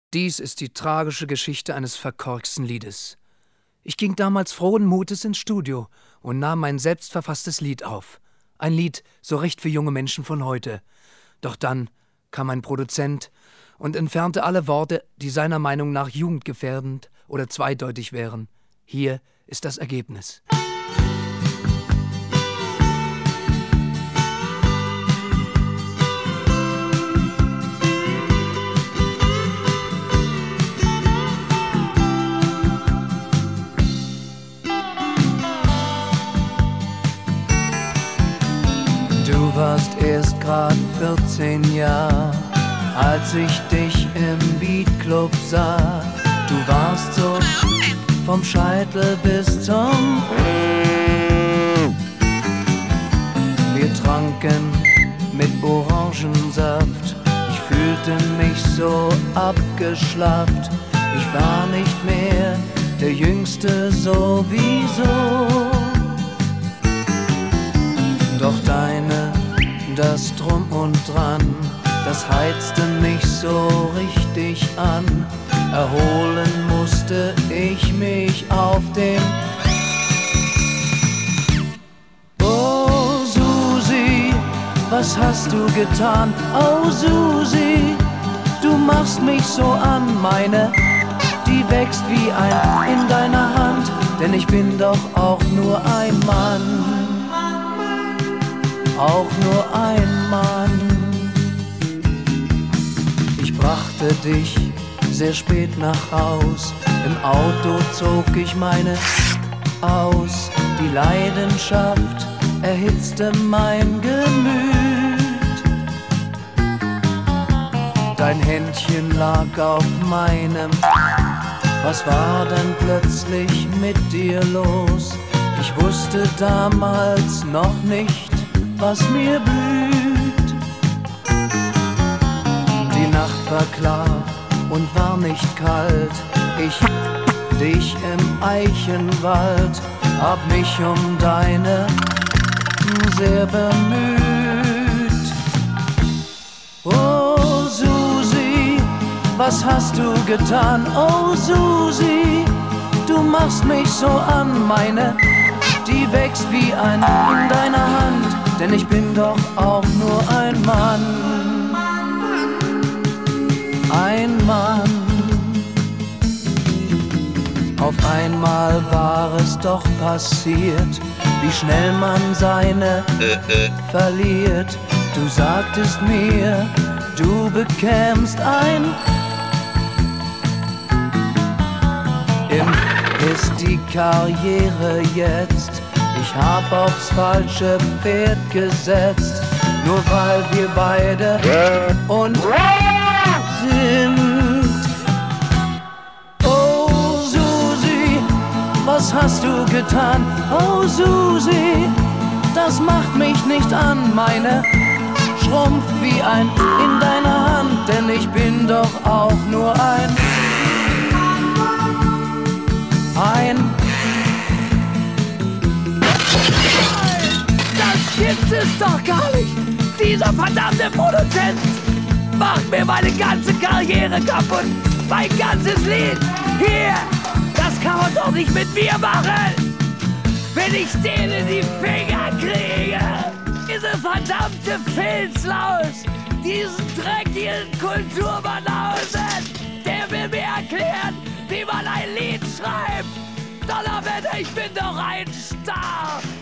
Dies ist die tragische Geschichte eines verkorksten Liedes. Ich ging damals frohen Mutes ins Studio und nahm mein selbstverfasstes Lied auf. Ein Lied so recht für junge Menschen von heute. Doch dann kam ein Produzent und entfernte alle Worte, die seiner Meinung nach jugendgefährdend oder zweideutig wären. Hier ist das Ergebnis. Du warst erst grad 14 Jahre, als ich dich im Beatclub sah. Du warst so vom Scheitel bis zum... Wir tranken mit Orangensaft. Ich fühlte mich so abgeschlafft. Ich war nicht mehr der Jüngste sowieso. Doch das Drum und Dran, das heizte mich so richtig an. Erholen musste ich mich auf dem... Oh Susi, was hast du getan? Oh Susi, du machst mich so an, meine, die wächst wie ein in deiner Hand, denn ich bin doch auch nur ein Mann. Auch nur ein Mann. Ich brachte dich sehr spät nach Haus. Im Auto zog ich meine aus. Die Leidenschaft erhitzte mein Gemüt. Dein Händchen lag auf meinem. Was war denn plötzlich mit dir los? Ich wusste damals noch nicht, was mir blüht. Die Nacht war klar und war nicht kalt. Ich, dich im Eichenwald, hab mich um deine sehr bemüht. Oh Susi, was hast du getan? Oh Susi, du machst mich so an, meine, die wächst wie ein in deiner Hand. Denn ich bin doch auch nur ein Mann. Ein Mann. Auf einmal war es doch passiert, wie schnell man seine verliert. Du sagtest mir, du bekämst ein. Ist die Karriere jetzt? Ich hab aufs falsche Pferd gesetzt, nur weil wir beide und sind. Oh Susi, was hast du getan? Oh Susi, das macht mich nicht an, meine schrumpft wie ein in deiner Hand, denn ich bin doch auch nur ein Gibt es doch gar nicht! Dieser verdammte Produzent macht mir meine ganze Karriere kaputt! Mein ganzes Lied! Hier! Das kann man doch nicht mit mir machen! Wenn ich den in die Finger kriege! Diese verdammte Filzlaus! Diesen dreckigen Kulturbanausen! Der will mir erklären, wie man ein Lied schreibt! Donnerwetter, ich bin doch ein Star!